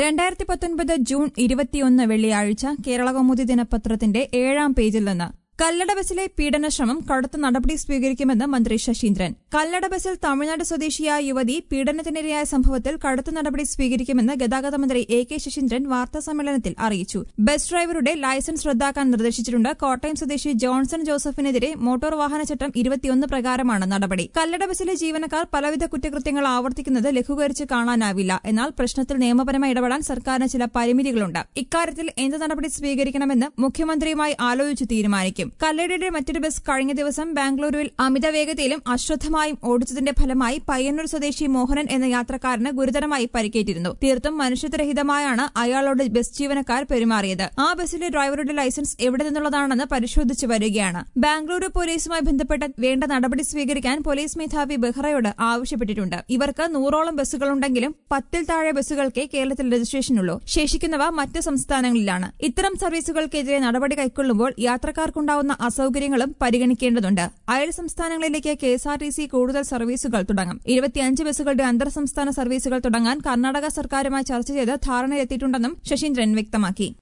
2019 June 21 വെള്ളിയാഴ്ച കേരളകൗമുദി ദിനപത്രത്തിന്റെ 7-ാം പേജിൽ നിന്ന് കല്ലട ബസിലെ പീഡനശ്രമം കടുത്ത നടപടി സ്വീകരിക്കുമെന്ന് മന്ത്രി ശശീന്ദ്രൻ. കല്ലട ബസിൽ തമിഴ്നാട് സ്വദേശിയായ യുവതി പീഡനത്തിനിരയായ സംഭവത്തിൽ കടുത്ത നടപടി സ്വീകരിക്കുമെന്ന് ഗതാഗത മന്ത്രി എ.കെ. ശശീന്ദ്രൻ വാർത്താസമ്മേളനത്തിൽ അറിയിച്ചു. ബസ് ഡ്രൈവറുടെ ലൈസൻസ് റദ്ദാക്കാൻ നിർദ്ദേശിച്ചിട്ടുണ്ട്. കോട്ടയം സ്വദേശി ജോൺസൺ ജോസഫിനെതിരെ മോട്ടോർ വാഹന ചട്ടം 21 പ്രകാരമാണ് നടപടി. കല്ലട ബസിലെ ജീവനക്കാർ പലവിധ കുറ്റകൃത്യങ്ങൾ ആവർത്തിക്കുന്നത് ലഘൂകരിച്ച് കാണാനാവില്ല. എന്നാൽ പ്രശ്നത്തിൽ നിയമപരമായി ഇടപെടാൻ സർക്കാരിന് ചില പരിമിതികളുണ്ട്. ഇക്കാര്യത്തിൽ എന്ത് നടപടി സ്വീകരിക്കണമെന്ന് മുഖ്യമന്ത്രിയുമായി ആലോചിച്ച് തീരുമാനിക്കും. കല്ലടയുടെ മറ്റൊരു ബസ് കഴിഞ്ഞ ദിവസം ബാംഗ്ലൂരുവിൽ അമിത വേഗതയിലും അശ്രദ്ധമായും ഓടിച്ചതിന്റെ ഫലമായി പയ്യന്നൂർ സ്വദേശി മോഹനൻ എന്ന യാത്രക്കാരന് ഗുരുതരമായി പരിക്കേറ്റിരുന്നു. തീർത്തും മനുഷ്യത്വരഹിതമായാണ് അയാളോട് ബസ് ജീവനക്കാർ പെരുമാറിയത്. ആ ബസിലെ ഡ്രൈവറുടെ ലൈസൻസ് എവിടെ നിന്നുള്ളതാണെന്ന് പരിശോധിച്ചു വരികയാണ്. ബാംഗ്ലൂരു പോലീസുമായി ബന്ധപ്പെട്ട് വേണ്ട നടപടി സ്വീകരിക്കാൻ പോലീസ് മേധാവി ബെഹ്റയോട് ആവശ്യപ്പെട്ടിട്ടുണ്ട്. ഇവർക്ക് 100ഓളം ബസ്സുകളുണ്ടെങ്കിലും 10-ൽ താഴെ ബസ്സുകൾക്കേ കേരളത്തിൽ രജിസ്ട്രേഷനുള്ളൂ. ശേഷിക്കുന്നവ മറ്റ് സംസ്ഥാനങ്ങളിലാണ്. ഇത്തരം സർവീസുകൾക്കെതിരെ നടപടി കൈക്കൊള്ളുമ്പോൾ യാത്രക്കാർക്കുണ്ടാവുന്ന അസൌകര്യങ്ങളും പരിഗണിക്കേണ്ടതുണ്ട്. അയൽ സംസ്ഥാനങ്ങളിലേക്ക് കെഎസ്ആർടിസി കൂടുതൽ സർവീസുകൾ തുടങ്ങും. 25 ബസ്സുകളുടെ അന്തർ സംസ്ഥാന സർവീസുകൾ തുടങ്ങാൻ കർണാടക സർക്കാരുമായി ചർച്ച ചെയ്ത് ധാരണയിലെത്തിയിട്ടുണ്ടെന്നും ശശീന്ദ്രൻ വ്യക്തമാക്കി.